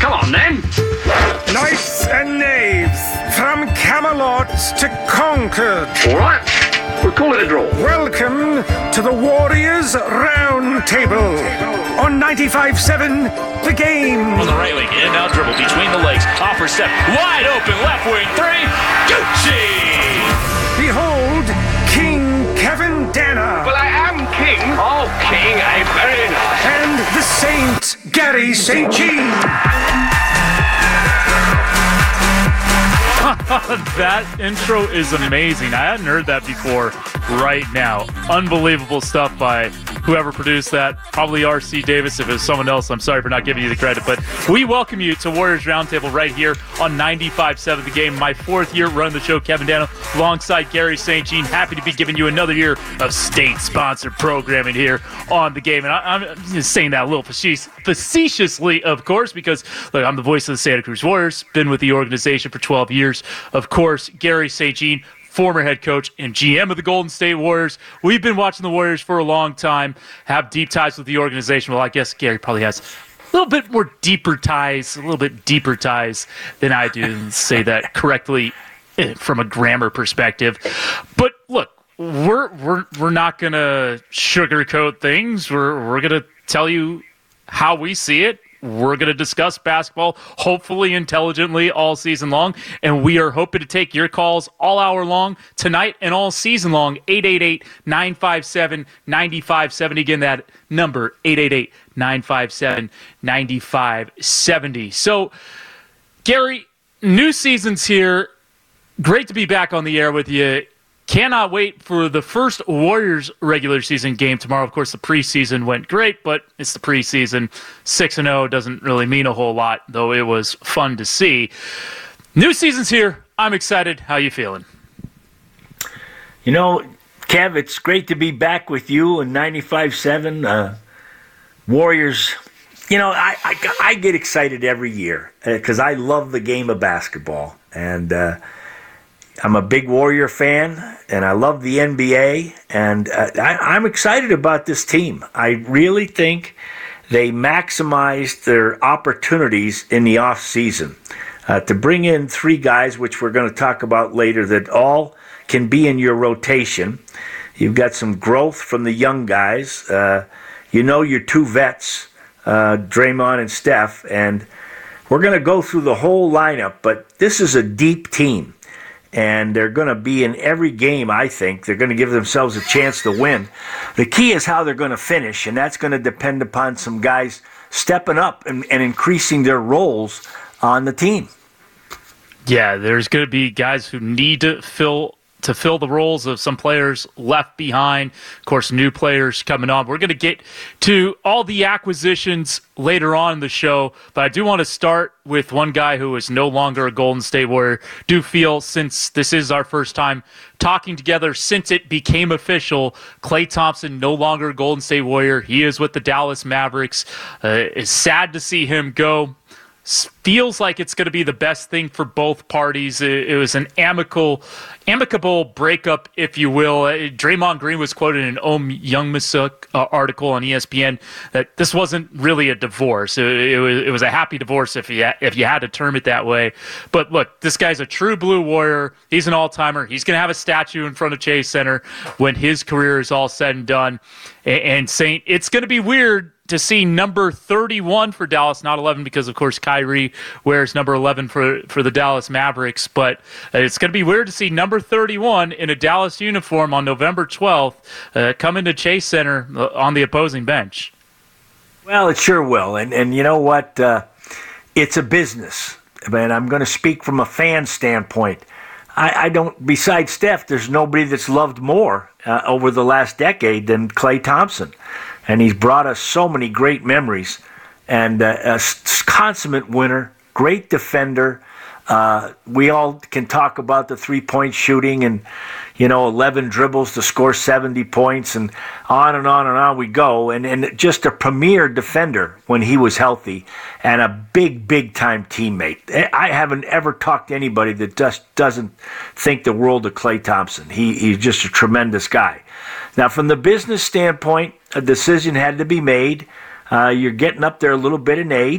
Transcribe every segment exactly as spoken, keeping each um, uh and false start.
Come on, then. Knights and knaves, from Camelot to Concord. All right. We'll call it a draw. Welcome to the Warriors Round Table on ninety-five seven The Game. On the right wing, in and out dribble between the legs. Hopper step, wide open, left wing, three. Gucci! Behold, King Kevin Danner. Well, I am king. Oh, king, eh? Very nice. And the Saint Gary Saint Jean. That intro is amazing. I hadn't heard that before right now. Unbelievable stuff by whoever produced that. Probably R C Davis. If it was someone else, I'm sorry for not giving you the credit. But we welcome you to Warriors Roundtable right here on ninety-five point seven The Game. My fourth year running the show, Kevin Dano, alongside Gary Saint Jean. Happy to be giving you another year of state-sponsored programming here on The Game. And I, I'm just saying that a little facetiously, of course, because look, I'm the voice of the Santa Cruz Warriors. Been with the organization for twelve years. Of course, Gary Saint Jean, former head coach and G M of the Golden State Warriors. We've been watching the Warriors for a long time, have deep ties with the organization. Well, I guess Gary probably has a little bit more deeper ties, a little bit deeper ties than I do, and say that correctly from a grammar perspective. But look, we're we're we're not gonna sugarcoat things. We're we're gonna tell you how we see it. We're going to discuss basketball, hopefully intelligently, all season long. And we are hoping to take your calls all hour long tonight and all season long. eight eight eight, nine five seven, nine five seven zero. Again, that number, eight eight eight, nine five seven, nine five seven zero. So, Gary, new season's here. Great to be back on the air with you. Cannot wait for the first Warriors regular season game tomorrow. Of course, the preseason went great, but it's the preseason. six and oh doesn't really mean a whole lot, though it was fun to see. New season's here. I'm excited. How you feeling? You know, Kev, it's great to be back with you in ninety-five point seven. Uh, Warriors, you know, I, I, I get excited every year because uh, I love the game of basketball. And uh, I'm a big Warrior fan, and I love the N B A, and uh, I, I'm excited about this team. I really think they maximized their opportunities in the offseason uh, to bring in three guys, which we're going to talk about later, that all can be in your rotation. You've got some growth from the young guys. Uh, you know your two vets, uh, Draymond and Steph, and we're going to go through the whole lineup, but this is a deep team. And they're going to be in every game, I think. They're going to give themselves a chance to win. The key is how they're going to finish, and that's going to depend upon some guys stepping up and, and increasing their roles on the team. Yeah, there's going to be guys who need to fill to fill the roles of some players left behind. Of course, new players coming on. We're going to get to all the acquisitions later on in the show, but I do want to start with one guy who is no longer a Golden State Warrior. Do feel, since this is our first time talking together since it became official, Klay Thompson no longer a Golden State Warrior. He is with the Dallas Mavericks. Uh, it's sad to see him go. Feels like it's going to be the best thing for both parties. It, it was an amicable, amicable breakup, if you will. Uh, Draymond Green was quoted in an Om Youngmisuk uh, article on E S P N that this wasn't really a divorce. It, it, was, it was a happy divorce if you, ha- if you had to term it that way. But look, this guy's a true blue Warrior. He's an all-timer. He's going to have a statue in front of Chase Center when his career is all said and done. And, and Saint, it's going to be weird to see number thirty-one for Dallas, not eleven, because of course Kyrie wears number eleven for, for the Dallas Mavericks. But uh, it's going to be weird to see number thirty-one in a Dallas uniform on November twelfth uh, come into Chase Center uh, on the opposing bench. Well, it sure will. And, and you know what? Uh, it's a business. And I'm going to speak from a fan standpoint. I, I don't, besides Steph, there's nobody that's loved more uh, over the last decade than Klay Thompson. And he's brought us so many great memories. And uh, a consummate winner, great defender. Uh, we all can talk about the three-point shooting and, you know, eleven dribbles to score seventy points, and on and on and on we go. And, and just a premier defender when he was healthy, and a big, big-time teammate. I haven't ever talked to anybody that just doesn't think the world of Klay Thompson. He, he's just a tremendous guy. Now, from the business standpoint, a decision had to be made. Uh, you're getting up there a little bit in age,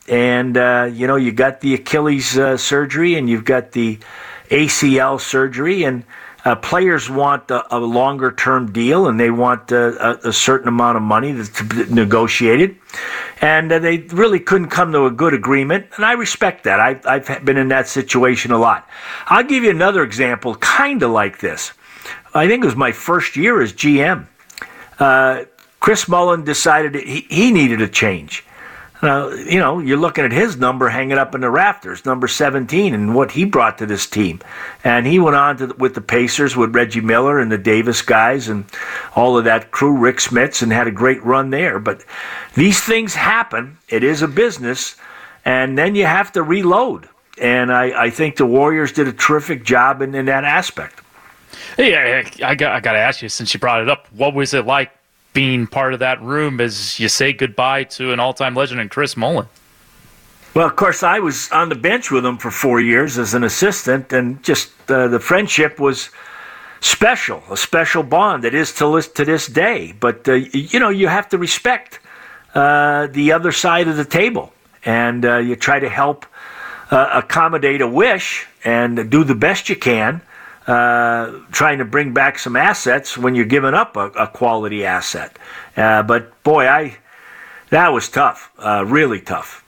and uh, you know you got the Achilles uh, surgery, and you've got the A C L surgery, and uh, players want a, a longer-term deal, and they want uh, a, a certain amount of money to be negotiated, and uh, they really couldn't come to a good agreement, and I respect that. I've, I've been in that situation a lot. I'll give you another example, kind of like this. I think it was my first year as G M. Uh, Chris Mullin decided he, he needed a change. Now, you know, you're looking at his number hanging up in the rafters, number seventeen, and what he brought to this team. And he went on to, with the Pacers with Reggie Miller and the Davis guys and all of that crew, Rick Smits, and had a great run there. But these things happen. It is a business, and then you have to reload. And I, I think the Warriors did a terrific job in, in that aspect. Hey, I, I got, I got to ask you, since you brought it up, what was it like being part of that room as you say goodbye to an all-time legend in Chris Mullin? Well, of course, I was on the bench with him for four years as an assistant, and just uh, the friendship was special, a special bond. It is to this, to this day. But, uh, you know, you have to respect uh, the other side of the table, and uh, you try to help uh, accommodate a wish and do the best you can. Uh, trying to bring back some assets when you're giving up a, a quality asset. Uh, but, boy, I that was tough, uh, really tough.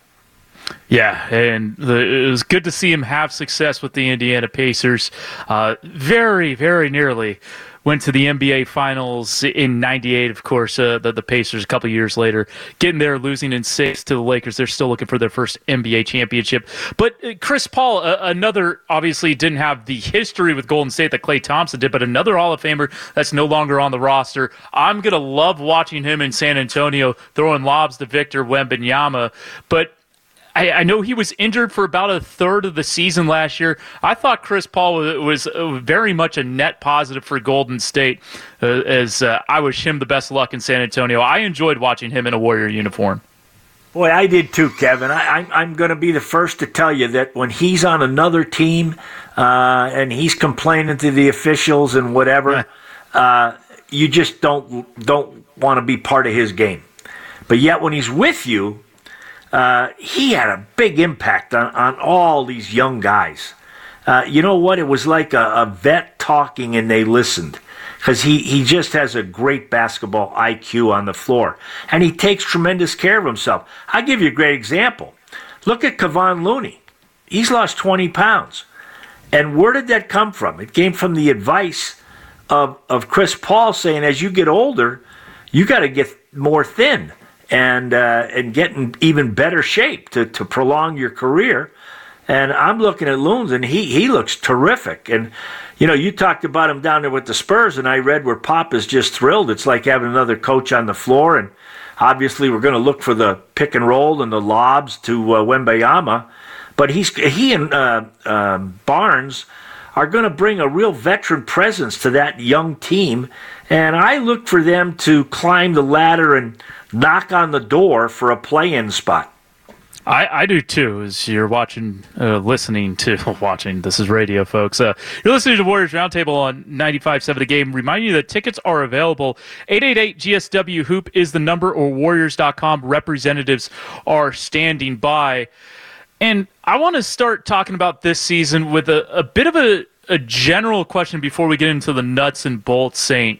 Yeah, and the, it was good to see him have success with the Indiana Pacers. Uh, very, very nearly went to the N B A Finals in ninety-eight, of course, uh, the, the Pacers a couple years later. Getting there, losing in six to the Lakers. They're still looking for their first N B A championship. But uh, Chris Paul, uh, another, obviously didn't have the history with Golden State that Klay Thompson did, but another Hall of Famer that's no longer on the roster. I'm going to love watching him in San Antonio throwing lobs to Victor Wembanyama. But I, I know he was injured for about a third of the season last year. I thought Chris Paul was, was very much a net positive for Golden State, uh, as uh, I wish him the best of luck in San Antonio. I enjoyed watching him in a Warrior uniform. Boy, I did too, Kevin. I, I'm, I'm going to be the first to tell you that when he's on another team uh, and he's complaining to the officials and whatever, uh, you just don't don't want to be part of his game. But yet when he's with you, Uh, he had a big impact on, on all these young guys. Uh, you know what? It was like a, a vet talking and they listened. Because he, he just has a great basketball I Q on the floor. And he takes tremendous care of himself. I'll give you a great example. Look at Kevon Looney. He's lost twenty pounds. And where did that come from? It came from the advice of, of Chris Paul saying, as you get older, you got to get more thin. And uh, and get in even better shape to, to prolong your career. And I'm looking at Loons, and he, he looks terrific. And, you know, you talked about him down there with the Spurs, and I read where Pop is just thrilled. It's like having another coach on the floor. And obviously we're going to look for the pick and roll and the lobs to uh, Wembanyama. But he's he and uh, um, Barnes are going to bring a real veteran presence to that young team. And I look for them to climb the ladder and knock on the door for a play-in spot. I, I do too, as you're watching, uh, listening to, watching, this is radio, folks. Uh, you're listening to Warriors Roundtable on ninety-five point seven The Game. Remind you that tickets are available. eight eight eight G S W Hoop is the number, or Warriors dot com. Representatives are standing by. And I want to start talking about this season with a, a bit of a, a general question before we get into the nuts and bolts, Saint.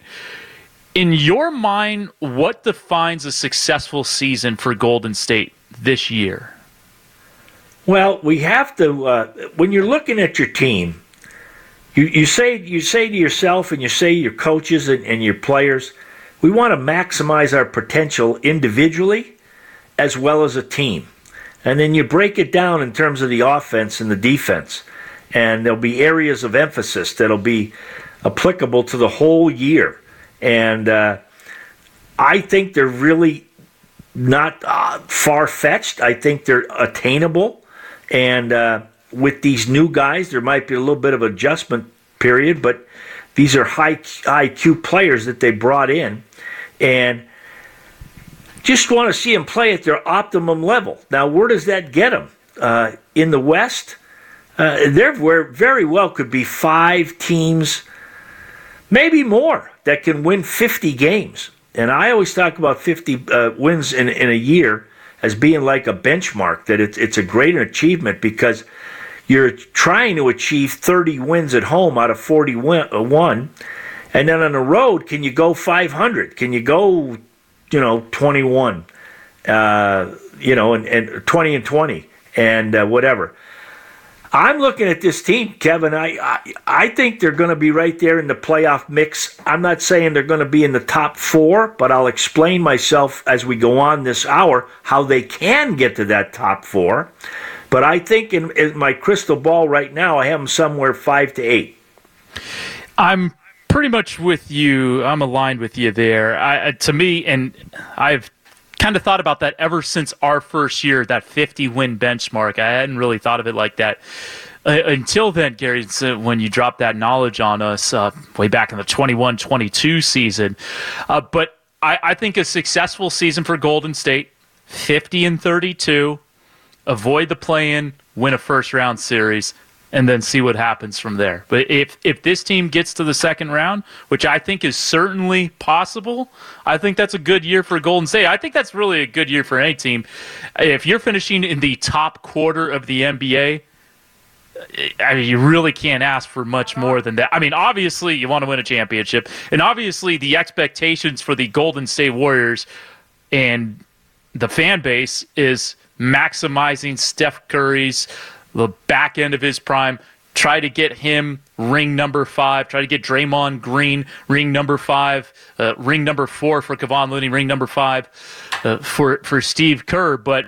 In your mind, what defines a successful season for Golden State this year? Well, we have to, uh, when you're looking at your team, you, you say you say to yourself and you say to your coaches and, and your players, we want to maximize our potential individually as well as a team. And then you break it down in terms of the offense and the defense. And there'll be areas of emphasis that'll be applicable to the whole year. And uh, I think they're really not uh, far-fetched. I think they're attainable. And uh, with these new guys, there might be a little bit of adjustment period, but these are high I Q players that they brought in. And just want to see them play at their optimum level. Now, where does that get them? Uh, in the West, uh, there very well could be five teams, maybe more, that can win fifty games. And I always talk about fifty uh, wins in, in a year as being like a benchmark, that it's, it's a great achievement because you're trying to achieve thirty wins at home out of forty-one. And then on the road, can you go five hundred? Can you go, you know, twenty-one, uh, you know, and, and twenty and twenty and uh, whatever. I'm looking at this team, Kevin. I, I I think they're going to be right there in the playoff mix. I'm not saying they're going to be in the top four, but I'll explain myself as we go on this hour how they can get to that top four. But I think in, in my crystal ball right now, I have them somewhere five to eight. I'm pretty much with you. I'm aligned with you there. I, to me, and I've kind of thought about that ever since our first year, that fifty-win benchmark. I hadn't really thought of it like that uh, until then, Gary, uh, when you dropped that knowledge on us uh, way back in the twenty-one twenty-two season. Uh, but I, I think a successful season for Golden State, fifty and thirty-two, avoid the play-in, win a first-round series, and then see what happens from there. But if if this team gets to the second round, which I think is certainly possible, I think that's a good year for Golden State. I think that's really a good year for any team. If you're finishing in the top quarter of the N B A, I mean, you really can't ask for much more than that. I mean, obviously, you want to win a championship, and obviously the expectations for the Golden State Warriors and the fan base is maximizing Steph Curry's the back end of his prime, try to get him ring number five, try to get Draymond Green ring number five, uh, ring number four for Kevon Looney, ring number five uh, for, for Steve Kerr. But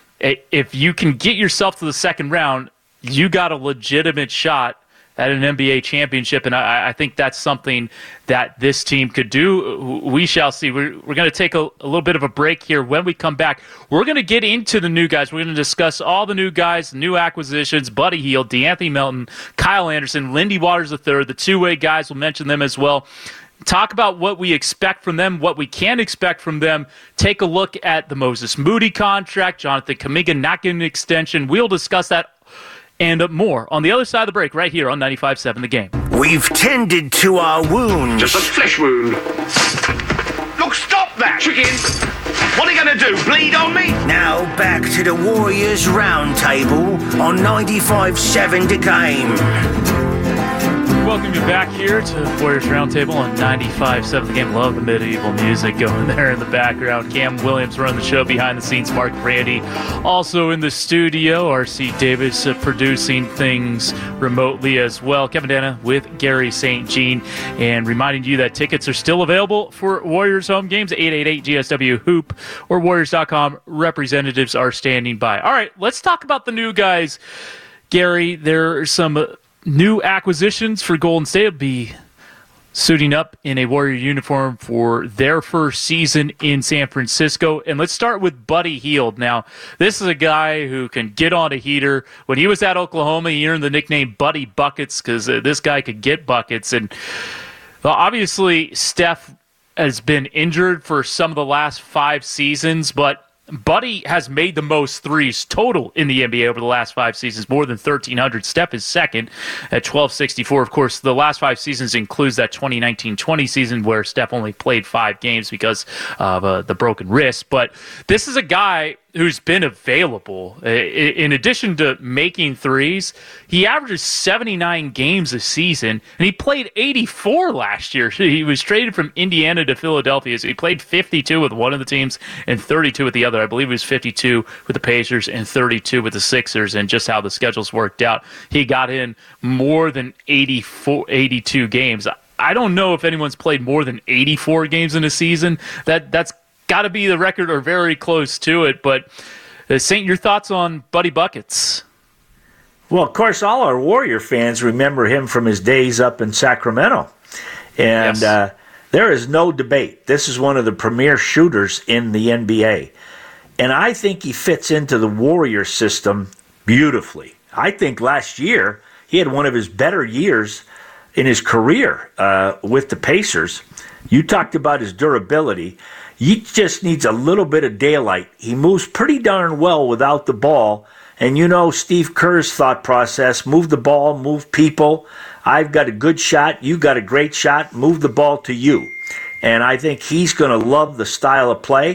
if you can get yourself to the second round, you got a legitimate shot at an N B A championship, and I, I think that's something that this team could do. We shall see. We're, we're going to take a, a little bit of a break here. When we come back, we're going to get into the new guys. We're going to discuss all the new guys, new acquisitions, Buddy Hield, DeAnthony Melton, Kyle Anderson, Lindy Waters the third, the two-way guys. We'll mention them as well. Talk about what we expect from them, what we can expect from them. Take a look at the Moses Moody contract, Jonathan Kuminga not getting an extension. We'll discuss that and more on the other side of the break right here on ninety-five point seven The Game. We've tended to our wounds. Just a flesh wound. Look, stop that! Chicken! What are you going to do, bleed on me? Now back to the Warriors Roundtable on ninety-five point seven The Game. Welcome you back here to Warriors Roundtable on ninety-five point seven The Game. Love the medieval music going there in the background. Cam Williams running the show behind the scenes. Mark Brandy also in the studio. R C Davis uh, producing things remotely as well. Kevin Dana with Gary Saint Jean, and reminding you that tickets are still available for Warriors home games. eight eight eight G S W Hoop or Warriors dot com. Representatives are standing by. All right, let's talk about the new guys. Gary, there are some Uh, new acquisitions for Golden State. Will be suiting up in a Warrior uniform for their first season in San Francisco. And let's start with Buddy Hield. Now, this is a guy who can get on a heater. When he was at Oklahoma, he earned the nickname Buddy Buckets because uh, this guy could get buckets. And well, obviously, Steph has been injured for some of the last five seasons, but Buddy has made the most threes total in the N B A over the last five seasons, more than thirteen hundred. Steph is second at twelve sixty-four. Of course, the last five seasons includes that twenty nineteen twenty season where Steph only played five games because of uh, the broken wrist. But this is a guy who's been available. In addition to making threes, he averages seventy-nine games a season, and he played eighty-four last year. He was traded from Indiana to Philadelphia, so he played fifty-two with one of the teams and thirty-two with the other. I believe he was fifty-two with the Pacers and thirty-two with the Sixers, and just how the schedules worked out, he got in more than eighty-four, eighty-two games. I don't know if anyone's played more than eighty-four games in a season. That That's got to be the record or very close to it. But, uh, Saint, your thoughts on Buddy Buckets? Well, of course, all our Warrior fans remember him from his days up in Sacramento. And Yes. uh, there is no debate. This is one of the premier shooters in the N B A. And I think he fits into the Warrior system beautifully. I think last year he had one of his better years in his career uh, with the Pacers. You talked about his durability. He just needs a little bit of daylight. He moves pretty darn well without the ball. And you know Steve Kerr's thought process, move the ball, move people. I've got a good shot, you got a great shot, move the ball to you. And I think he's going to love the style of play.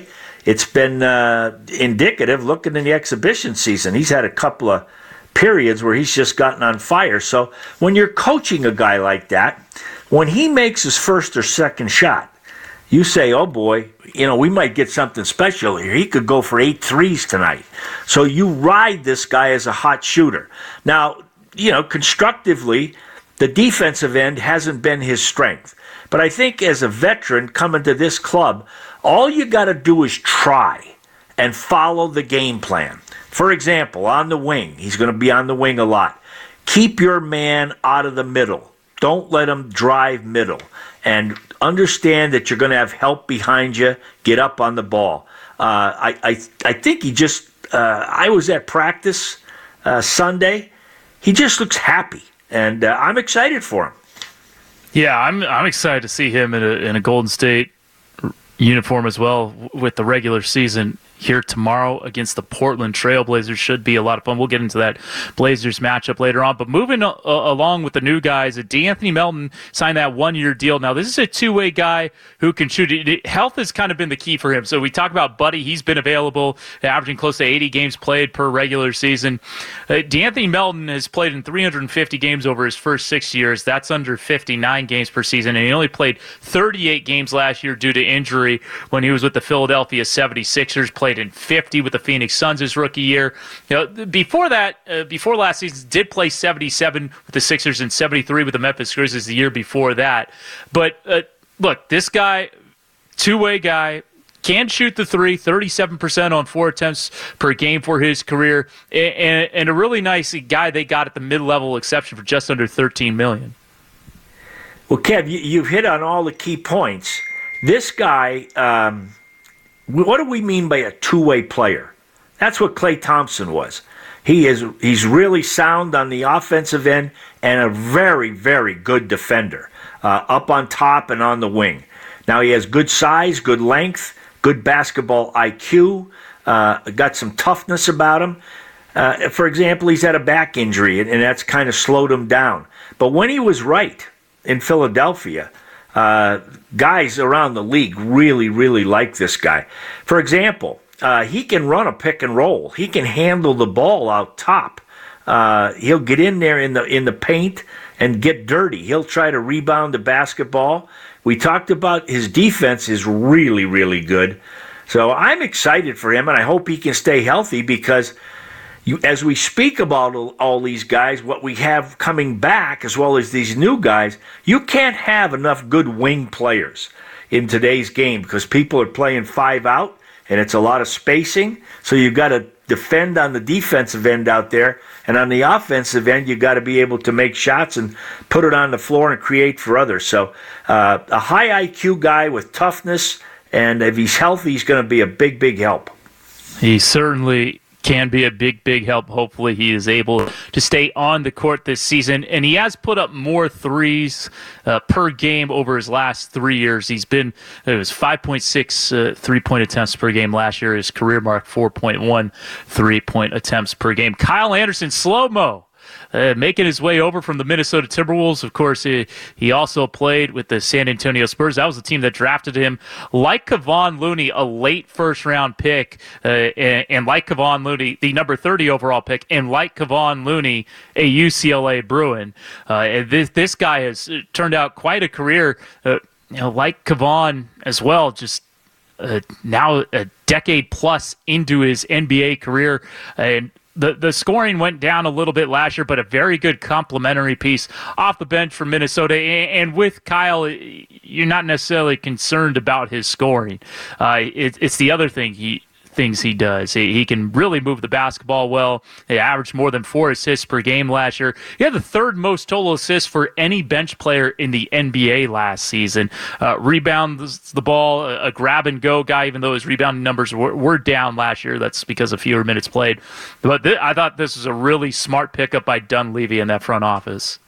it's been uh, indicative. Looking in the exhibition season, he's had a couple of periods where he's just gotten on fire. So when you're coaching a guy like that, when he makes his first or second shot, you say, oh boy, you know, we might get something special here. He could go for eight threes tonight. So you ride this guy as a hot shooter. Now, you know, constructively, the defensive end hasn't been his strength. But I think as a veteran coming to this club, all you got to do is try and follow the game plan. For example, on the wing, he's going to be on the wing a lot. Keep your man out of the middle. Don't let him drive middle. And understand that you're going to have help behind you. Get up on the ball. Uh, I, I I think he just, uh, I was at practice uh, Sunday. He just looks happy. And uh, I'm excited for him. Yeah, I'm I'm excited to see him in a in a Golden State uniform as well with the regular season here tomorrow against the Portland Trail Blazers. Should be a lot of fun. We'll get into that Blazers matchup later on. But moving uh, along with the new guys, De'Anthony Melton signed that one-year deal. Now, this is a two-way guy who can shoot. It, health has kind of been the key for him. So we talk about Buddy. He's been available, averaging close to eighty games played per regular season. Uh, De'Anthony Melton has played in three hundred fifty games over his first six years. That's under fifty-nine games per season. And he only played thirty-eight games last year due to injury when he was with the Philadelphia seventy-sixers. Played in fifty with the Phoenix Suns his rookie year. You know, before that, uh, before last season, did play seventy-seven with the Sixers and seventy-three with the Memphis Grizzlies the year before that. But uh, look, this guy, two-way guy, can shoot the three, thirty-seven percent on four attempts per game for his career, and, and a really nice guy they got at the mid-level exception for just under thirteen million dollars. Well, Kev, you, you've hit on all the key points. This guy, um, what do we mean by a two-way player? That's what Klay Thompson was. He is he's really sound on the offensive end and a very, very good defender, uh, up on top and on the wing. Now he has good size, good length, good basketball I Q, uh, got some toughness about him. Uh, for example, he's had a back injury, and, and that's kind of slowed him down. But when he was right in Philadelphia, uh, guys around the league really, really like this guy. For example, uh, he can run a pick and roll. He can handle the ball out top. Uh, he'll get in there in the in the paint and get dirty. He'll try to rebound the basketball. We talked about his defense is really, really good. So I'm excited for him, and I hope he can stay healthy because you, as we speak about all, all these guys, what we have coming back as well as these new guys, you can't have enough good wing players in today's game because people are playing five out, and it's a lot of spacing. So you've got to defend on the defensive end out there, and on the offensive end, you've got to be able to make shots and put it on the floor and create for others. So uh, a high I Q guy with toughness, and if he's healthy, he's going to be a big, big help. He certainly can be a big, big help. Hopefully he is able to stay on the court this season. And he has put up more threes uh, per game over his last three years. He's been, it was five point six uh, three-point attempts per game last year. His career mark, four point one three-point attempts per game. Kyle Anderson, slow-mo. Uh, making his way over from the Minnesota Timberwolves. Of course, he, he also played with the San Antonio Spurs. That was the team that drafted him. Like Kevon Looney, a late first-round pick, uh, and, and like Kevon Looney, the number thirty overall pick, and like Kevon Looney, a U C L A Bruin. Uh, and this, this guy has turned out quite a career, uh, you know, like Kevon as well, just uh, now a decade plus into his N B A career. And The the scoring went down a little bit last year, but a very good complementary piece off the bench for Minnesota. And with Kyle, you're not necessarily concerned about his scoring. Uh, it, it's the other thing he things he does. He, he can really move the basketball well. He averaged more than four assists per game last year. He had the third most total assists for any bench player in the N B A last season. Uh, rebounds the ball, a, a grab-and-go guy, even though his rebounding numbers were, were down last year. That's because of fewer minutes played. But th- I thought this was a really smart pickup by Dunleavy in that front office.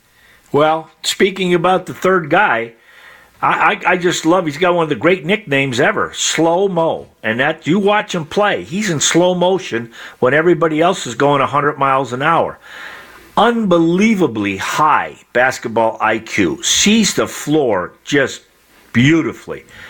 Well, speaking about the third guy, I, I, I just love, he's got one of the great nicknames ever, Slow Mo. And that, you watch him play, he's in slow motion when everybody else is going one hundred miles an hour. Unbelievably high basketball I Q. Sees the floor just beautifully.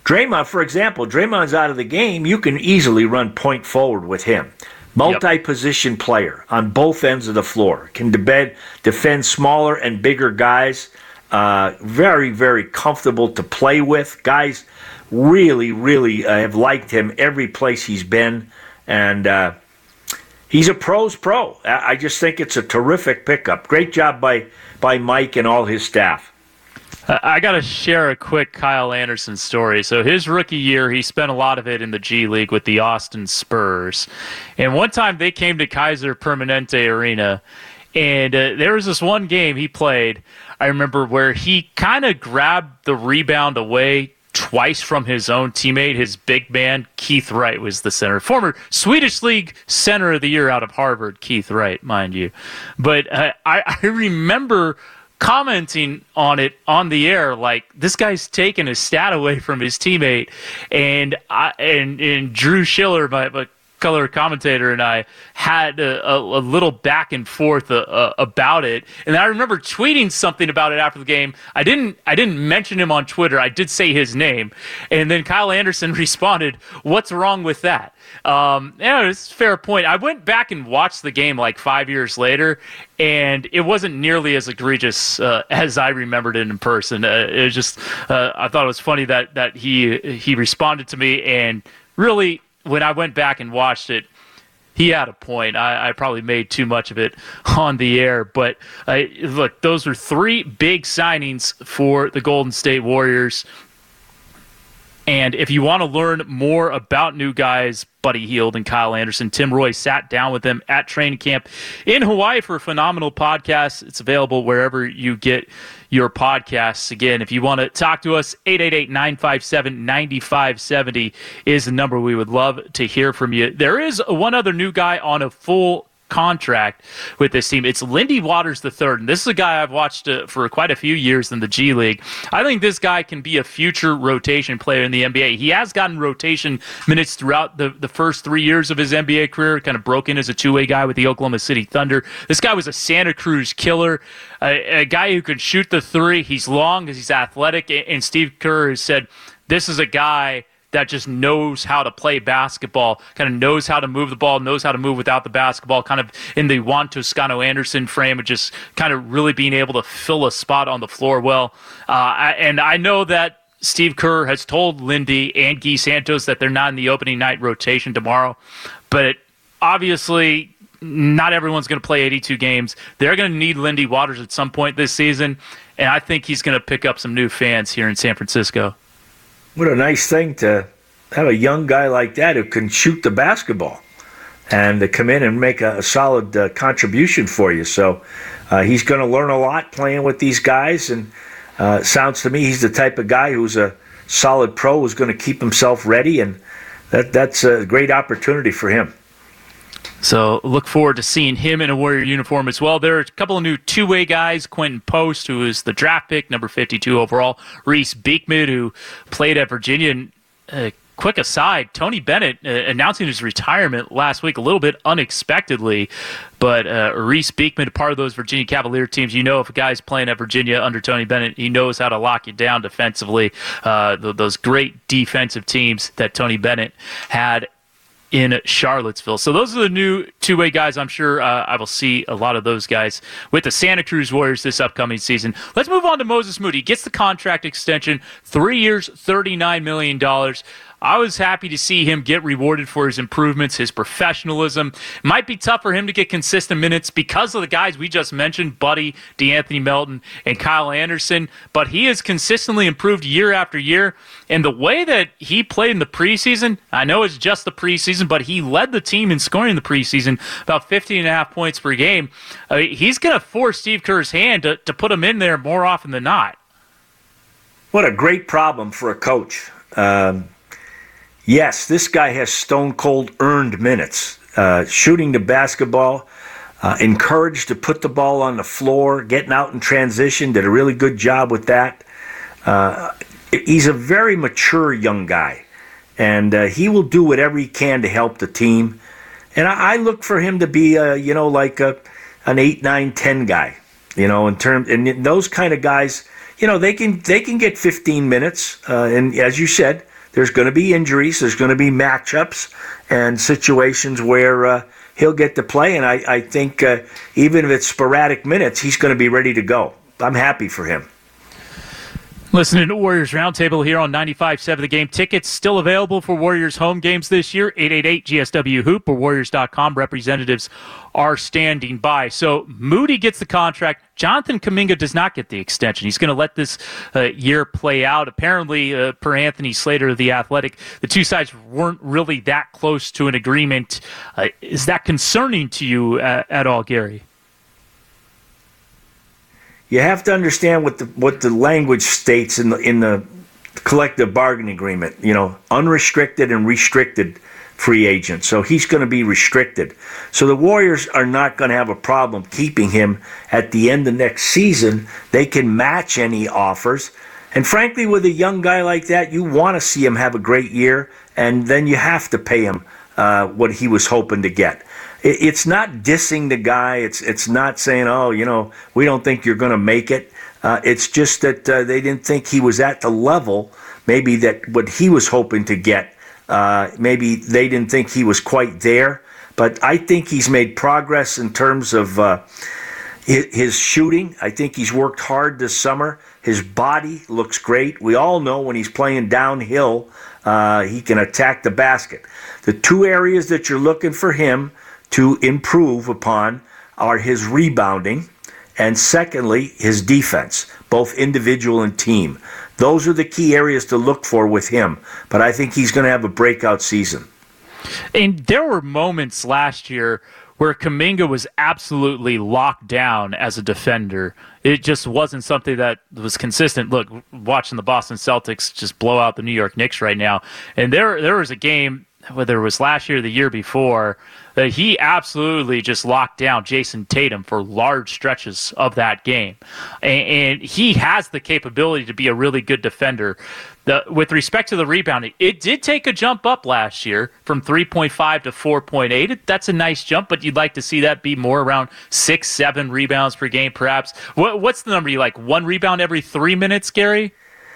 Draymond, for example, Draymond's out of the game. You can easily run point forward with him. Multi-position yep. player on both ends of the floor. Can debed, defend smaller and bigger guys. Uh, very, very comfortable to play with. Guys really, really uh, have liked him every place he's been. And uh, he's a pro's pro. I just think it's a terrific pickup. Great job by, by Mike and all his staff. I got to share a quick Kyle Anderson story. So his rookie year, he spent a lot of it in the G League with the Austin Spurs. And one time they came to Kaiser Permanente Arena, and uh, there was this one game he played, I remember, where he kind of grabbed the rebound away twice from his own teammate, his big man, Keith Wright was the center. Former Swedish League Center of the Year out of Harvard, Keith Wright, mind you. But uh, I, I remember commenting on it on the air, like, this guy's taking his stat away from his teammate, and I and, and Drew Schiller, my, my color commentator, and I had a, a, a little back and forth uh, uh, about it. And I remember tweeting something about it after the game. I didn't I didn't mention him on Twitter. I did say his name, and then Kyle Anderson responded, "What's wrong with that?" Um, yeah, it's a fair point. I went back and watched the game like five years later, and it wasn't nearly as egregious uh, as I remembered it in person. Uh, it was just uh, I thought it was funny that that he he responded to me, and really, when I went back and watched it, he had a point. I, I probably made too much of it on the air. But uh, look, those are three big signings for the Golden State Warriors. And if you want to learn more about new guys, Buddy Hield and Kyle Anderson, Tim Roy sat down with them at training camp in Hawaii for a phenomenal podcast. It's available wherever you get your podcasts. Again, if you want to talk to us, eight eight eight, nine five seven, nine five seven zero is the number. We would love to hear from you. There is one other new guy on a full contract with this team. It's Lindy Waters the third, and this is a guy I've watched uh, for quite a few years in the G League. I think this guy can be a future rotation player in the N B A. He has gotten rotation minutes throughout the, the first three years of his N B A career, kind of broke in as a two-way guy with the Oklahoma City Thunder. This guy was a Santa Cruz killer, a, a guy who can shoot the three. He's long, he's athletic, and Steve Kerr has said this is a guy that just knows how to play basketball, kind of knows how to move the ball, knows how to move without the basketball, kind of in the Juan Toscano Anderson frame of just kind of really being able to fill a spot on the floor well. Uh, and I know that Steve Kerr has told Lindy and Guy Santos that they're not in the opening night rotation tomorrow, but obviously not everyone's going to play eighty-two games. They're going to need Lindy Waters at some point this season, and I think he's going to pick up some new fans here in San Francisco. What a nice thing to have a young guy like that who can shoot the basketball and to come in and make a, a solid uh, contribution for you. So uh, he's going to learn a lot playing with these guys, and uh, sounds to me he's the type of guy who's a solid pro, who's going to keep himself ready, and that that's a great opportunity for him. So look forward to seeing him in a Warrior uniform as well. There are a couple of new two-way guys. Quentin Post, who is the draft pick, number fifty-two overall. Reese Beekman, who played at Virginia. And, uh, quick aside, Tony Bennett uh, announcing his retirement last week a little bit unexpectedly. But uh, Reese Beekman, part of those Virginia Cavalier teams, you know if a guy's playing at Virginia under Tony Bennett, he knows how to lock you down defensively. Uh, th- those great defensive teams that Tony Bennett had in Charlottesville. So those are the new two-way guys. I'm sure uh, I will see a lot of those guys with the Santa Cruz Warriors this upcoming season. Let's move on to Moses Moody. Gets the contract extension, three years, thirty-nine million dollars. I was happy to see him get rewarded for his improvements, his professionalism. Might be tough for him to get consistent minutes because of the guys we just mentioned, Buddy, DeAnthony Melton, and Kyle Anderson, but he has consistently improved year after year. And the way that he played in the preseason, I know it's just the preseason, but he led the team in scoring in the preseason, about fifteen and a half points per game. I mean, he's going to force Steve Kerr's hand to, to put him in there more often than not. What a great problem for a coach. Um, yes, this guy has stone-cold earned minutes. Uh, shooting the basketball, uh, encouraged to put the ball on the floor, getting out in transition, did a really good job with that. Uh, he's a very mature young guy, and uh, he will do whatever he can to help the team. And I, I look for him to be, uh, you know, like a, an eight, nine, ten guy, you know, in terms, and those kind of guys, you know, they can they can get fifteen minutes, uh, and as you said, there's going to be injuries, there's going to be matchups and situations where uh, he'll get to play. And I, I think uh, even if it's sporadic minutes, he's going to be ready to go. I'm happy for him. Listening to Warriors Roundtable here on ninety-five point seven The Game. Tickets still available for Warriors home games this year. eight eight eight G S W Hoop or Warriors dot com. Representatives are standing by. So Moody gets the contract. Jonathan Kuminga does not get the extension. He's going to let this uh, year play out. Apparently, uh, per Anthony Slater of The Athletic, the two sides weren't really that close to an agreement. Uh, is that concerning to you uh, at all, Gary? You have to understand what the what the language states in the in the collective bargaining agreement. You know, unrestricted and restricted free agent. So he's going to be restricted. So the Warriors are not going to have a problem keeping him at the end of next season. They can match any offers. And frankly, with a young guy like that, you want to see him have a great year, and then you have to pay him uh, what he was hoping to get. It's not dissing the guy. It's it's not saying, oh, you know, we don't think you're going to make it. Uh, it's just that uh, they didn't think he was at the level, maybe that what he was hoping to get. Uh, maybe they didn't think he was quite there. But I think he's made progress in terms of uh, his, his shooting. I think he's worked hard this summer. His body looks great. We all know when he's playing downhill, uh, he can attack the basket. The two areas that you're looking for him to improve upon are his rebounding and, secondly, his defense, both individual and team. Those are the key areas to look for with him. But I think he's going to have a breakout season. And there were moments last year where Kuminga was absolutely locked down as a defender. It just wasn't something that was consistent. Look, watching the Boston Celtics just blow out the New York Knicks right now. And there, there was a game, whether it was last year or the year before, that he absolutely just locked down Jason Tatum for large stretches of that game. And, and he has the capability to be a really good defender. The, with respect to the rebounding, it did take a jump up last year from three point five to four point eight. That's a nice jump, but you'd like to see that be more around six, seven rebounds per game, perhaps. What, what's the number you like? One rebound every three minutes, Gary?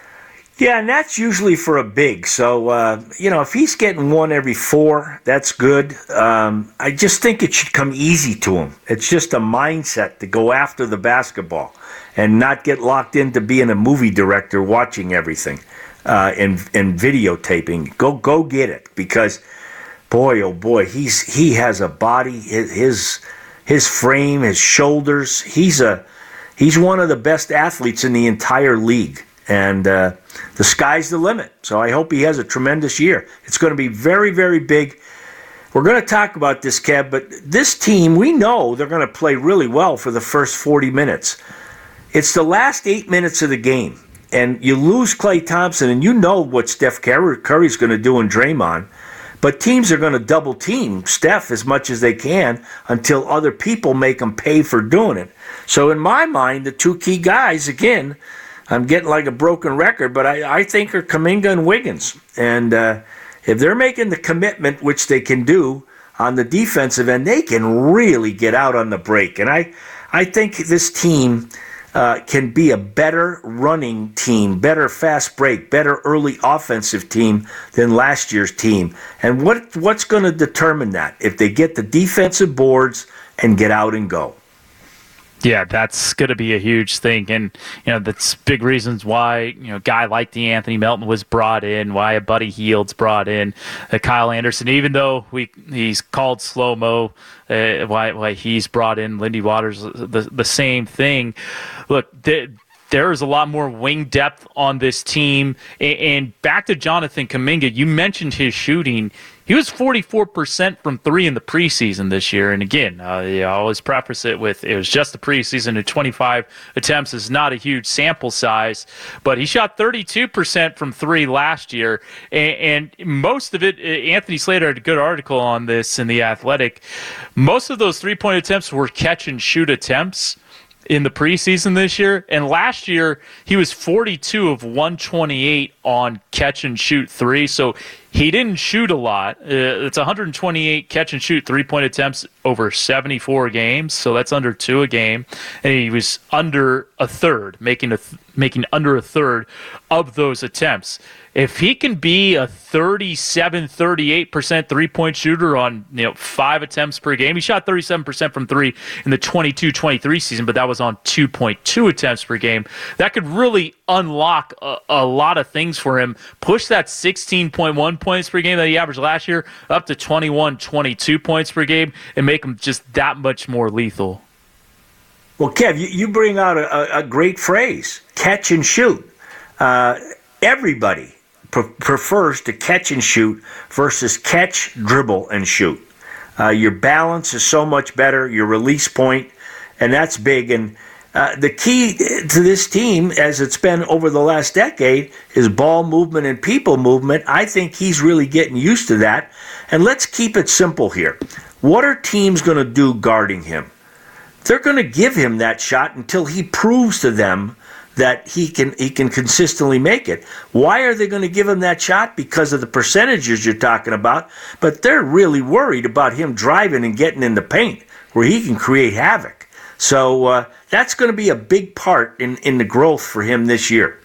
Yeah, and that's usually for a big. So, uh, you know, if he's getting one every four, that's good. Um, I just think it should come easy to him. It's just a mindset to go after the basketball and not get locked into being a movie director watching everything uh, and, and videotaping. Go go get it, because, boy, oh boy, he's he has a body, his his frame, his shoulders. He's a he's one of the best athletes in the entire league. And uh, the sky's the limit. So I hope he has a tremendous year. It's going to be very, very big. We're going to talk about this, Kev, but this team, we know they're going to play really well for the first forty minutes. It's the last eight minutes of the game, and you lose Klay Thompson, and you know what Steph Curry's going to do in Draymond. But teams are going to double team Steph as much as they can until other people make them pay for doing it. So in my mind, the two key guys, again, I'm getting like a broken record, but I, I think are Kuminga and Wiggins. And uh, if they're making the commitment, which they can do on the defensive end, they can really get out on the break. And I, I think this team uh, can be a better running team, better fast break, better early offensive team than last year's team. And what what's going to determine that? If they get the defensive boards and get out and go. Yeah, that's going to be a huge thing, and you know that's big reasons why you know a guy like DeAnthony Melton was brought in, why a Buddy Hield's brought in, uh, Kyle Anderson. Even though we he's called slow mo, uh, why why he's brought in Lindy Waters, the the same thing. Look, the, there is a lot more wing depth on this team, and, and back to Jonathan Kuminga. You mentioned his shooting. He was forty-four percent from three in the preseason this year. And again, uh, you I always preface it with it was just the preseason, and twenty-five attempts is not a huge sample size. But he shot thirty-two percent from three last year. And, and most of it, Anthony Slater had a good article on this in The Athletic. Most of those three-point attempts were catch-and-shoot attempts in the preseason this year. And last year, he was forty-two of one twenty-eight on catch-and-shoot three. So He didn't shoot a lot. Uh, it's one hundred twenty-eight catch and shoot three-point attempts over seventy-four games, so that's under two a game. And he was under a third, making a th- making under a third of those attempts. If he can be a thirty-seven, thirty-eight percent three-point shooter on, you know, five attempts per game, he shot thirty-seven percent from three in the twenty-two twenty-three season, but that was on two point two attempts per game. That could really unlock a, a lot of things for him. Push that sixteen point one points per game that he averaged last year up to twenty-one, twenty-two points per game and make him just that much more lethal. Well, Kev, you, you bring out a, a great phrase, catch and shoot. Uh, everybody pre- prefers to catch and shoot versus catch, dribble, and shoot. Uh, your balance is so much better, your release point, and that's big. And uh, the key to this team, as it's been over the last decade, is ball movement and people movement. I think he's really getting used to that. And let's keep it simple here. What are teams going to do guarding him? They're going to give him that shot until he proves to them that he can he can consistently make it. Why are they going to give him that shot? Because of the percentages you're talking about, but they're really worried about him driving and getting in the paint where he can create havoc. So uh, that's going to be a big part in, in the growth for him this year.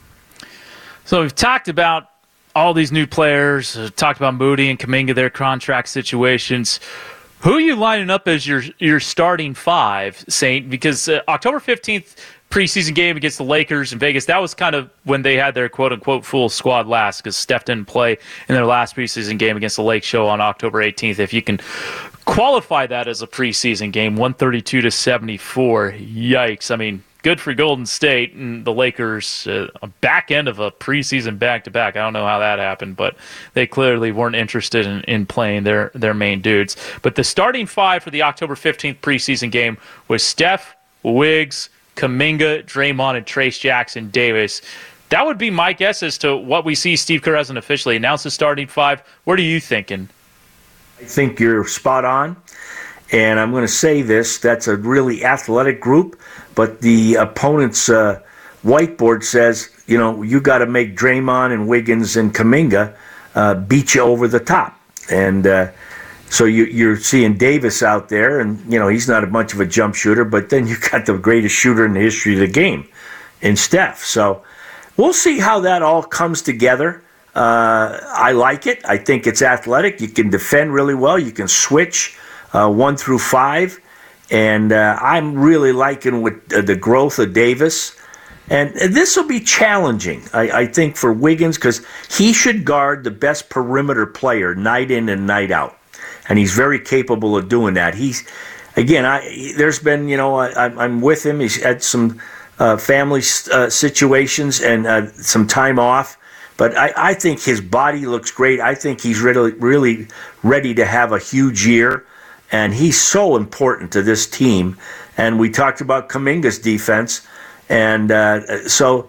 So we've talked about all these new players, uh, talked about Moody and Kuminga, their contract situations. Who are you lining up as your your starting five, Saint? Because uh, October fifteenth preseason game against the Lakers in Vegas, that was kind of when they had their quote-unquote full squad last because Steph didn't play in their last preseason game against the Lake Show on October eighteenth. If you can qualify that as a preseason game, one thirty-two to seventy-four, yikes. I mean, good for Golden State and the Lakers, uh, back end of a preseason back-to-back. I don't know how that happened, but they clearly weren't interested in, in playing their, their main dudes. But the starting five for the October fifteenth preseason game was Steph, Wiggs, Kuminga, Draymond, and Trace Jackson Davis. That would be my guess as to what we see. Steve Kerr hasn't officially announced the starting five. What are you thinking? I think you're spot on. And I'm going to say this, that's a really athletic group, but the opponent's uh, whiteboard says, you know, you got to make Draymond and Wiggins and Kuminga uh, beat you over the top. And uh, so you, you're seeing Davis out there, and, you know, he's not a much of a jump shooter, but then you got the greatest shooter in the history of the game in Steph. So we'll see how that all comes together. Uh, I like it. I think it's athletic. You can defend really well. You can switch Uh, one through five, and uh, I'm really liking with uh, the growth of Davis. And uh, this will be challenging, I, I think, for Wiggins because he should guard the best perimeter player night in and night out, and he's very capable of doing that. He's, again, I there's been, you know, I, I'm with him. He's had some uh, family uh, situations and uh, some time off, but I, I think his body looks great. I think he's really, really ready to have a huge year. And he's so important to this team. And we talked about Kuminga's defense. And uh, so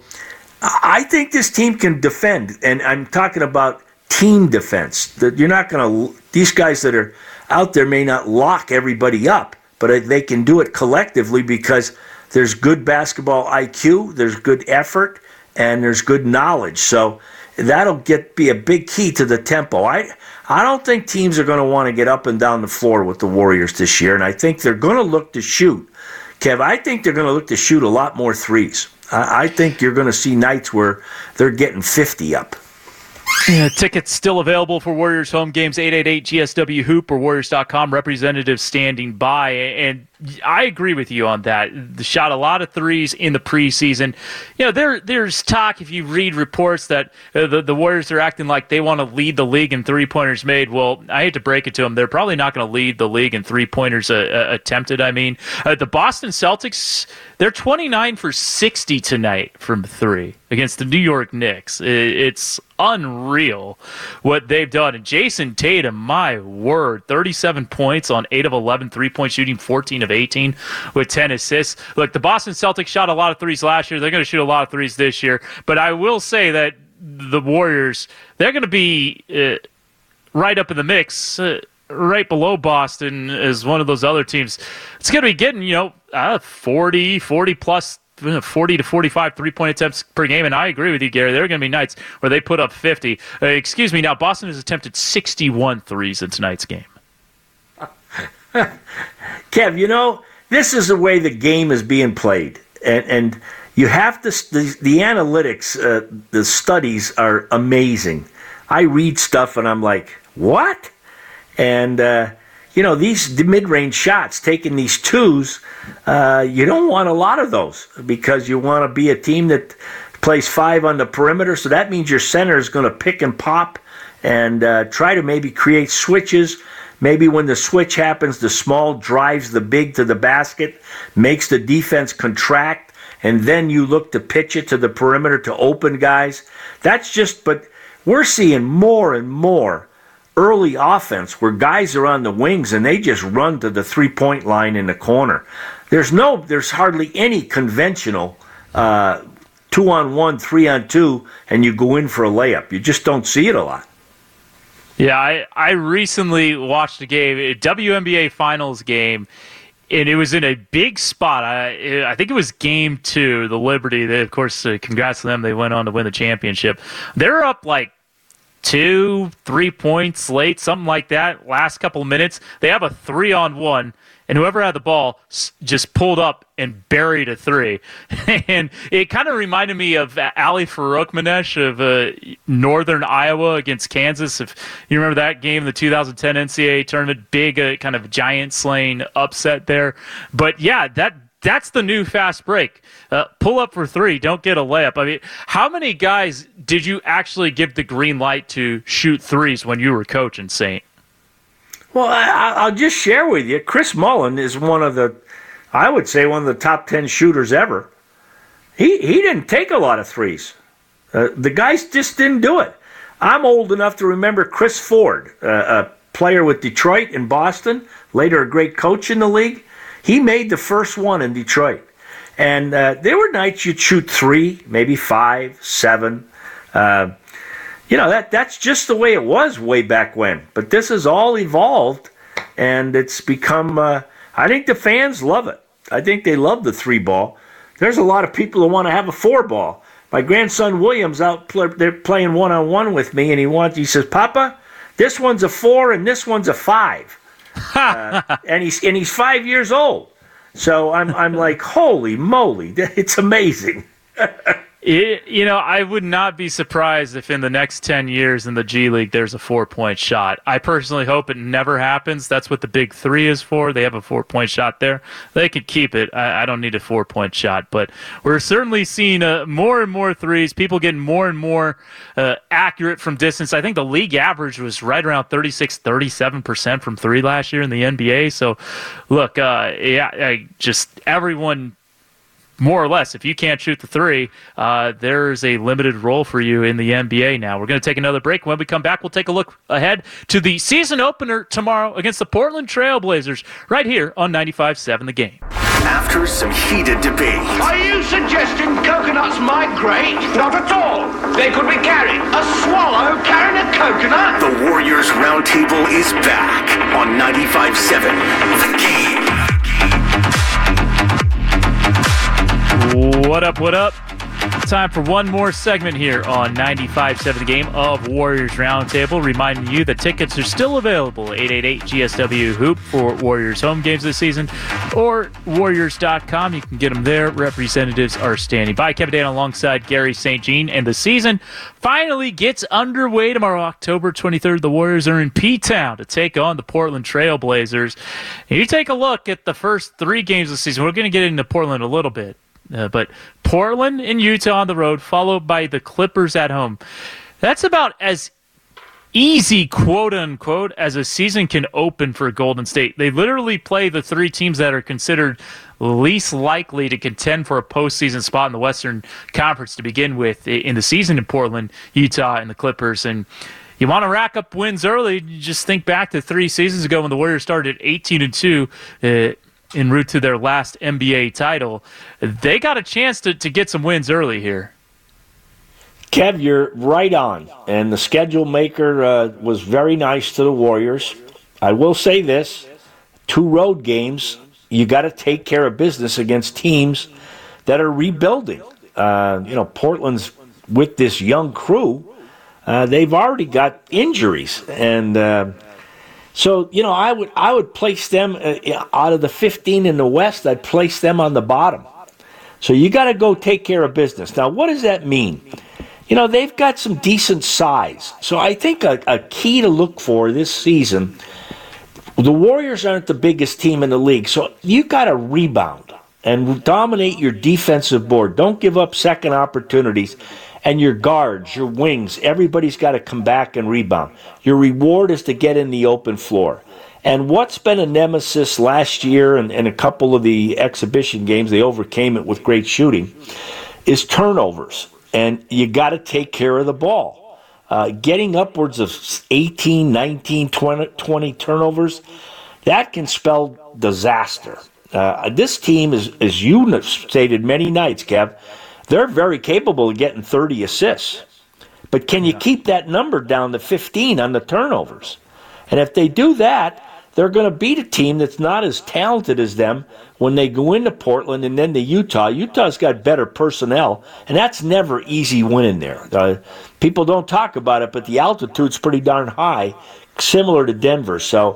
I think this team can defend. And I'm talking about team defense. That you're not going to, these guys that are out there may not lock everybody up, but they can do it collectively because there's good basketball I Q, there's good effort, and there's good knowledge. So that'll get be a big key to the tempo. I I don't think teams are going to want to get up and down the floor with the Warriors this year, and I think they're going to look to shoot. Kev, I think they're going to look to shoot a lot more threes. I, I think you're going to see nights where they're getting fifty up. Yeah, tickets still available for Warriors home games, eight eight eight G S W Hoop or Warriors dot com. Representatives standing by, and I agree with you on that. They shot a lot of threes in the preseason. You know, there there's talk, if you read reports, that uh, the, the Warriors are acting like they want to lead the league in three-pointers made. Well, I hate to break it to them. They're probably not going to lead the league in three-pointers uh, uh, attempted. I mean, uh, the Boston Celtics, they're twenty-nine for sixty tonight from three against the New York Knicks. It's unreal what they've done. And Jason Tatum, my word, thirty-seven points on eight of eleven three-point shooting, fourteen of eighteen with ten assists. Look, the Boston Celtics shot a lot of threes last year. They're going to shoot a lot of threes this year. But I will say that the Warriors, they're going to be uh, right up in the mix, uh, right below Boston as one of those other teams. It's going to be getting, you know, uh, forty, forty plus forty to forty-five three-point attempts per game, and I agree with you, Gary. There are going to be nights where they put up fifty. Uh, excuse me, now Boston has attempted sixty-one threes in tonight's game. Kev, you know, this is the way the game is being played, and, and you have to, the, the analytics, uh, the studies are amazing. I read stuff and I'm like, what? And, uh, you know, these mid-range shots, taking these twos, uh, you don't want a lot of those because you want to be a team that plays five on the perimeter. So that means your center is going to pick and pop and uh, try to maybe create switches. Maybe when the switch happens, the small drives the big to the basket, makes the defense contract, and then you look to pitch it to the perimeter to open guys. That's just, but we're seeing more and more early offense where guys are on the wings and they just run to the three-point line in the corner. There's no, there's hardly any conventional uh, two-on-one, three-on-two, and you go in for a layup. You just don't see it a lot. Yeah, I, I recently watched a game, a W N B A Finals game, and it was in a big spot. I I think it was game two, the Liberty. They, of course, uh, congrats to them. They went on to win the championship. They're up like two, three points late, something like that, last couple of minutes. They have a three-on-one, and whoever had the ball just pulled up and buried a three. And it kind of reminded me of Ali Farokhmanesh of uh, Northern Iowa against Kansas. If you remember that game, the two thousand ten N C double A tournament, big uh, kind of giant slaying upset there. But, yeah, that that's the new fast break. Uh, pull up for three, don't get a layup. I mean, how many guys did you actually give the green light to shoot threes when you were coaching, Saint? Well, I, I'll just share with you. Chris Mullin is one of the, I would say, one of the top ten shooters ever. He he didn't take a lot of threes. Uh, the guys just didn't do it. I'm old enough to remember Chris Ford, uh, a player with Detroit and Boston, later a great coach in the league. He made the first one in Detroit. And uh, there were nights you'd shoot three, maybe five, seven. Uh, you know, that that's just the way it was way back when. But this has all evolved, and it's become, uh, I think the fans love it. I think they love the three ball. There's a lot of people who want to have a four ball. My grandson William's out, they're playing one-on-one with me, and he wants, he says, Papa, this one's a four and this one's a five. uh, and he's and he's five years old. So I'm I'm like, holy moly, it's amazing. It, you know, I would not be surprised if in the next ten years in the G League there's a four-point shot. I personally hope it never happens. That's what the big three is for. They have a four-point shot there. They could keep it. I, I don't need a four-point shot. But we're certainly seeing uh, more and more threes, people getting more and more uh, accurate from distance. I think the league average was right around thirty-six, thirty-seven percent from three last year in the N B A. So, look, uh, yeah, I just everyone – more or less, if you can't shoot the three, uh, there's a limited role for you in the N B A now. We're going to take another break. When we come back, we'll take a look ahead to the season opener tomorrow against the Portland Trail Blazers right here on ninety-five seven The Game. After some heated debate. Are you suggesting coconuts migrate? Not at all. They could be carried. A swallow carrying a coconut? The Warriors Roundtable is back on ninety-five seven The Game. What up, what up? Time for one more segment here on ninety-five seven The Game of Warriors Roundtable. Reminding you that tickets are still available. eight eight eight G S W Hoop for Warriors home games this season. Or Warriors dot com. You can get them there. Representatives are standing by. Kevin Dan alongside Gary Saint Jean. And the season finally gets underway tomorrow, October twenty-third. The Warriors are in P-Town to take on the Portland Trail Blazers. And you take a look at the first three games of the season. We're going to get into Portland a little bit. Uh, but Portland and Utah on the road, followed by the Clippers at home. That's about as easy, quote-unquote, as a season can open for Golden State. They literally play the three teams that are considered least likely to contend for a postseason spot in the Western Conference to begin with in the season in Portland, Utah, and the Clippers. And you want to rack up wins early, you just think back to three seasons ago when the Warriors started eighteen and two, uh, en route to their last N B A title. They got a chance to, to get some wins early here. Kev, you're right on. And the schedule maker uh, was very nice to the Warriors. I will say this, two road games, you got to take care of business against teams that are rebuilding. Uh, you know, Portland's with this young crew. Uh, they've already got injuries, and uh, so you know, I would I would place them uh, out of the fifteen in the West. I'd place them on the bottom. So you got to go take care of business. Now, what does that mean? You know, they've got some decent size. So I think a, a key to look for this season. The Warriors aren't the biggest team in the league, so you got to rebound and dominate your defensive board. Don't give up second opportunities. And your guards, your wings, everybody's got to come back and rebound. Your reward is to get in the open floor. And what's been a nemesis last year and, and a couple of the exhibition games, they overcame it with great shooting, is turnovers. And you got to take care of the ball. Uh, getting upwards of eighteen, nineteen, twenty, twenty turnovers, that can spell disaster. Uh, this team, is, as you stated many nights, Kev, they're very capable of getting thirty assists. But can you keep that number down to fifteen on the turnovers? And if they do that, they're going to beat a team that's not as talented as them when they go into Portland and then to Utah. Utah's got better personnel, and that's never easy winning there. Uh, people don't talk about it, but the altitude's pretty darn high, similar to Denver. So,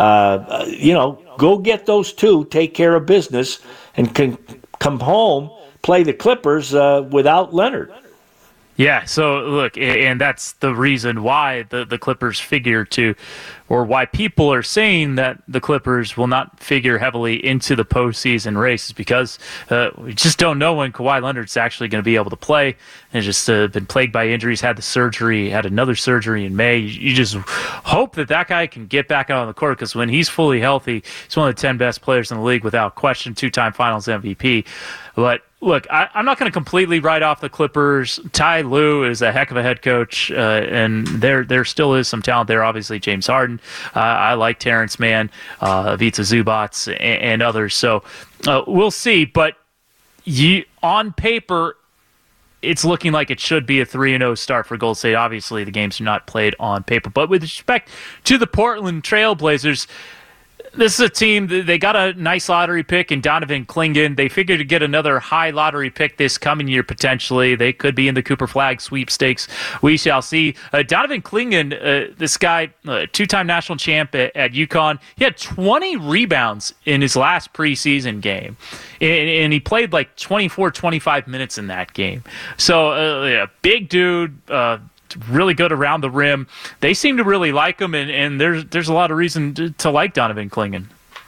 uh, you know, go get those two, take care of business, and can come home, play the Clippers uh, without Leonard. Yeah, so look, and that's the reason why the, the Clippers figure to, or why people are saying that the Clippers will not figure heavily into the postseason race, is because uh, we just don't know when Kawhi Leonard's actually going to be able to play. And just uh, been plagued by injuries, had the surgery, had another surgery in May. You, you just hope that that guy can get back out on the court, because when he's fully healthy, he's one of the ten best players in the league without question, two-time Finals M V P. But look, I, I'm not going to completely write off the Clippers. Ty Lue is a heck of a head coach, uh, and there there still is some talent there. Obviously, James Harden. Uh, I like Terrence Mann, uh, Ivica Zubac, and, and others. So uh, we'll see. But you, on paper, it's looking like it should be a three and oh start for Golden State. Obviously, the games are not played on paper. But with respect to the Portland Trailblazers, this is a team, they got a nice lottery pick in Donovan Clingan. They figured to get another high lottery pick this coming year, potentially. They could be in the Cooper Flag sweepstakes. We shall see. Uh, Donovan Clingan, uh, this guy, uh, two-time national champ at, at UConn, he had twenty rebounds in his last preseason game. And, and he played like twenty-four, twenty-five minutes in that game. So, uh, yeah, big dude, uh, really good around the rim. They seem to really like him, and, and there's there's a lot of reason to, to like Donovan Clingan.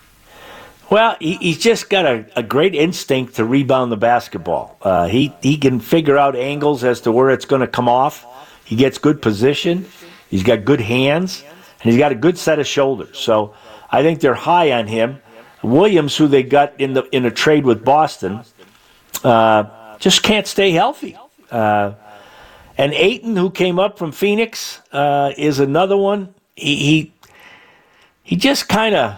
Well, he, he's just got a, a great instinct to rebound the basketball. Uh, he, he can figure out angles as to where it's going to come off. He gets good position. He's got good hands, and he's got a good set of shoulders. So I think they're high on him. Williams, who they got in the in a trade with Boston, uh, just can't stay healthy. Uh, And Ayton, who came up from Phoenix, uh, is another one. He he, he just kind of,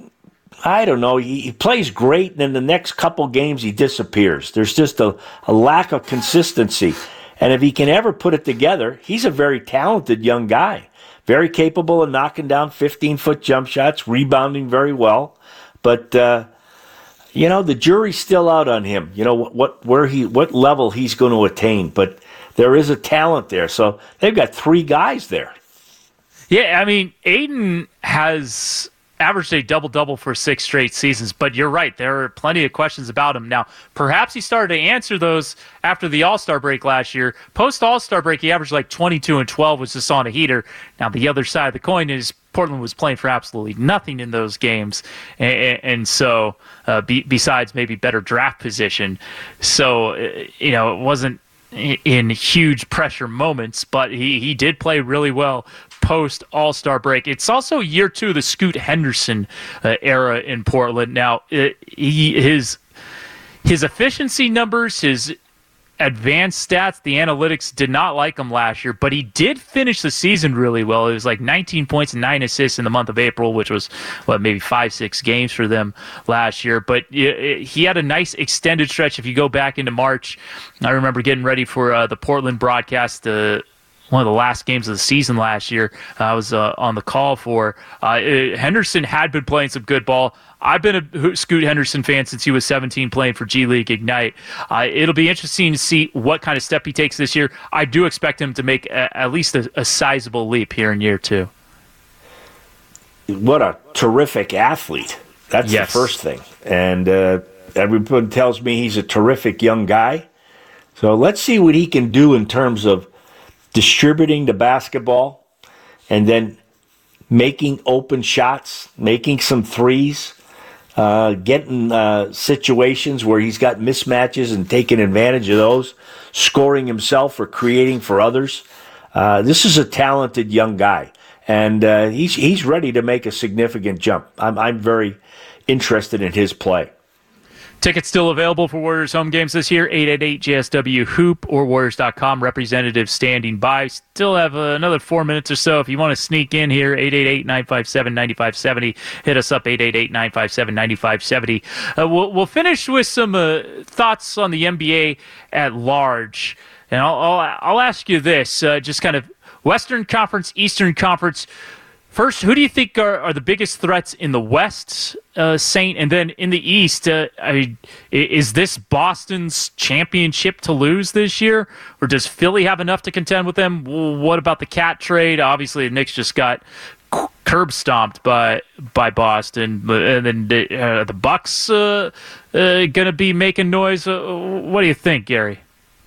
I don't know, he, he plays great, and then the next couple games he disappears. There's just a, a lack of consistency. And if he can ever put it together, he's a very talented young guy. Very capable of knocking down fifteen-foot jump shots, rebounding very well. But, uh, you know, the jury's still out on him. You know, what, what where he what level he's going to attain. But there is a talent there. So they've got three guys there. Yeah, I mean, Ayton has averaged a double-double for six straight seasons, but you're right. There are plenty of questions about him. Now, perhaps he started to answer those after the All-Star break last year. Post-All-Star break, he averaged like twenty-two and twelve, was just on a heater. Now, the other side of the coin is Portland was playing for absolutely nothing in those games, and, and so uh, be, besides maybe better draft position. So, uh, you know, it wasn't in huge pressure moments, but he, he did play really well post All-Star break. It's also year two of the Scoot Henderson uh, era in Portland. Now, it, he, his his efficiency numbers, his advanced stats, the analytics did not like him last year, but he did finish the season really well. It was like nineteen points and nine assists in the month of April, which was, what, maybe five, six games for them last year. But he had a nice extended stretch. If you go back into March, I remember getting ready for uh, the Portland broadcast, uh, one of the last games of the season last year. I was uh, on the call for. Uh, it, Henderson had been playing some good ball. I've been a Scoot Henderson fan since he was seventeen, playing for G League Ignite. Uh, it'll be interesting to see what kind of step he takes this year. I do expect him to make a, at least a, a sizable leap here in year two. What a terrific athlete. That's yes. the first thing. And uh, everyone tells me he's a terrific young guy. So let's see what he can do in terms of distributing the basketball and then making open shots, making some threes, uh, getting uh, situations where he's got mismatches and taking advantage of those, scoring himself or creating for others. Uh, this is a talented young guy, and uh, he's he's ready to make a significant jump. I'm I'm very interested in his play. Tickets still available for Warriors home games this year, eight eight eight J S W Hoop or Warriors dot com. Representatives standing by. Still have uh, another four minutes or so. If you want to sneak in here, eight eight eight, nine five seven, nine five seven zero. Hit us up, eight eight eight, nine five seven, nine five seven zero. Uh, we'll, we'll finish with some uh, thoughts on the N B A at large. And I'll, I'll, I'll ask you this, uh, just kind of Western Conference, Eastern Conference. First, who do you think are, are the biggest threats in the West, uh, Saint? And then in the East, uh, I mean, is this Boston's championship to lose this year? Or does Philly have enough to contend with them? What about the Cat trade? Obviously, the Knicks just got curb stomped by by Boston. And then the, uh, the Bucks uh, uh, going to be making noise. Uh, what do you think, Gary?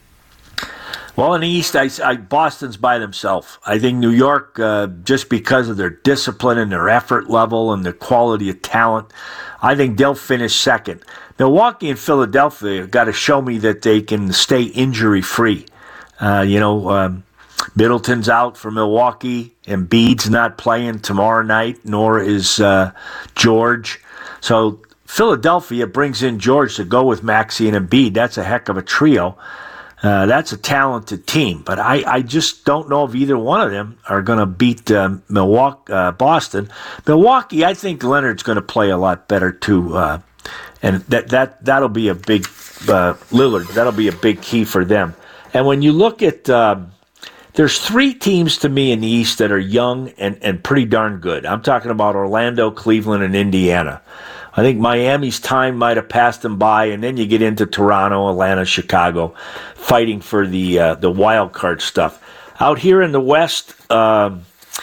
Well, in the East, I, I, Boston's by themselves. I think New York, uh, just because of their discipline and their effort level and the quality of talent, I think they'll finish second. Milwaukee and Philadelphia got to show me that they can stay injury-free. Uh, you know, um, Middleton's out for Milwaukee. Embiid's not playing tomorrow night, nor is uh, George. So Philadelphia brings in George to go with Maxey and Embiid. That's a heck of a trio. Uh, that's a talented team, but I, I just don't know if either one of them are going to beat uh, Milwaukee, uh, Boston. Milwaukee, I think Leonard's going to play a lot better too, uh, and that that that'll be a big uh, Lillard. That'll be a big key for them. And when you look at, uh, there's three teams to me in the East that are young and and pretty darn good. I'm talking about Orlando, Cleveland, and Indiana. I think Miami's time might have passed them by, and then you get into Toronto, Atlanta, Chicago, fighting for the uh, the wild card stuff. Out here in the West, um,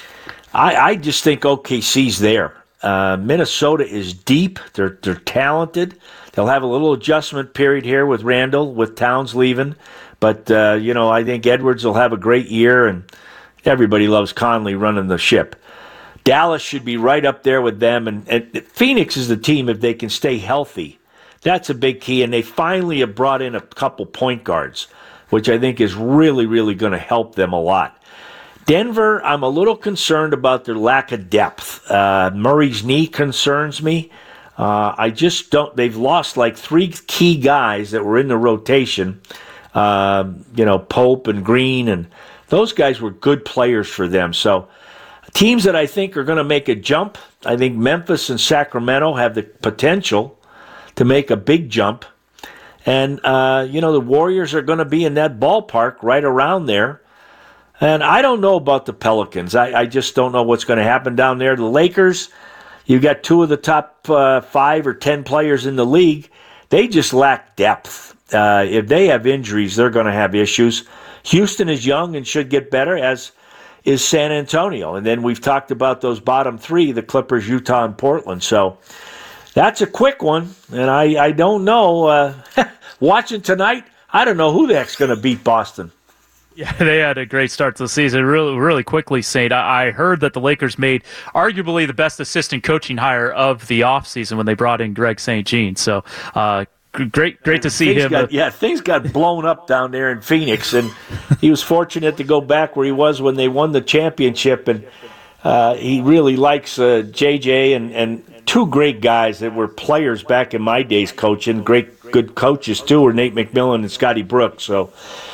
I, I just think O K C's there. Uh, Minnesota is deep. They're they're talented. They'll have a little adjustment period here with Randall, with Towns leaving, but uh, you know I think Edwards will have a great year, and everybody loves Conley running the ship. Dallas should be right up there with them, and, and Phoenix is the team if they can stay healthy. That's a big key, and they finally have brought in a couple point guards, which I think is really, really going to help them a lot. Denver, I'm a little concerned about their lack of depth. Uh, Murray's knee concerns me. Uh, I just don't. They've lost like three key guys that were in the rotation. Uh, you know, Pope and Green, and those guys were good players for them. So. Teams that I think are going to make a jump, I think Memphis and Sacramento have the potential to make a big jump. And, uh, you know, the Warriors are going to be in that ballpark right around there. And I don't know about the Pelicans. I, I just don't know what's going to happen down there. The Lakers, you got two of the top uh, five or ten players in the league. They just lack depth. Uh, if they have injuries, they're going to have issues. Houston is young and should get better, as is San Antonio. And then we've talked about those bottom three, the Clippers, Utah, and Portland. So that's a quick one, and I, I don't know. Uh, watching tonight, I don't know who the heck's going to beat Boston. Yeah, they had a great start to the season. Really, really quickly, Saint, I heard that the Lakers made arguably the best assistant coaching hire of the offseason when they brought in Greg Saint Jean. So uh Great, great to see things him. Got, yeah, things got blown up down there in Phoenix, and he was fortunate to go back where he was when they won the championship. And uh, he really likes uh, J J and, and two great guys that were players back in my days coaching. Great, good coaches too, were Nate McMillan and Scotty Brooks. So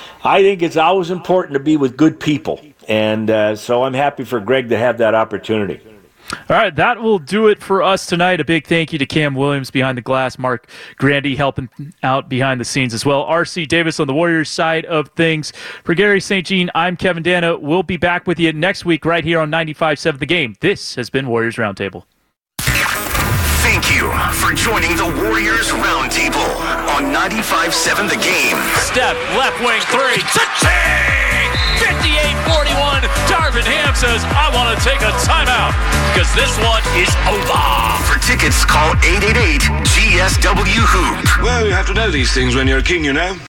I think it's always important to be with good people, and uh, so I'm happy for Greg to have that opportunity. All right, that will do it for us tonight. A big thank you to Cam Williams behind the glass, Mark Grandy helping out behind the scenes as well. R C Davis on the Warriors side of things. For Gary Saint Jean, I'm Kevin Dana. We'll be back with you next week right here on ninety-five point seven The Game. This has been Warriors Roundtable. Thank you for joining the Warriors Roundtable on ninety-five point seven The Game. Step, left wing three. Cha-ching! fifty-eight forty-one. Darvin Ham says, I want to take a timeout because this one is over. For tickets, call eight eight eight G S W Hoop. Well, you have to know these things when you're a king, you know.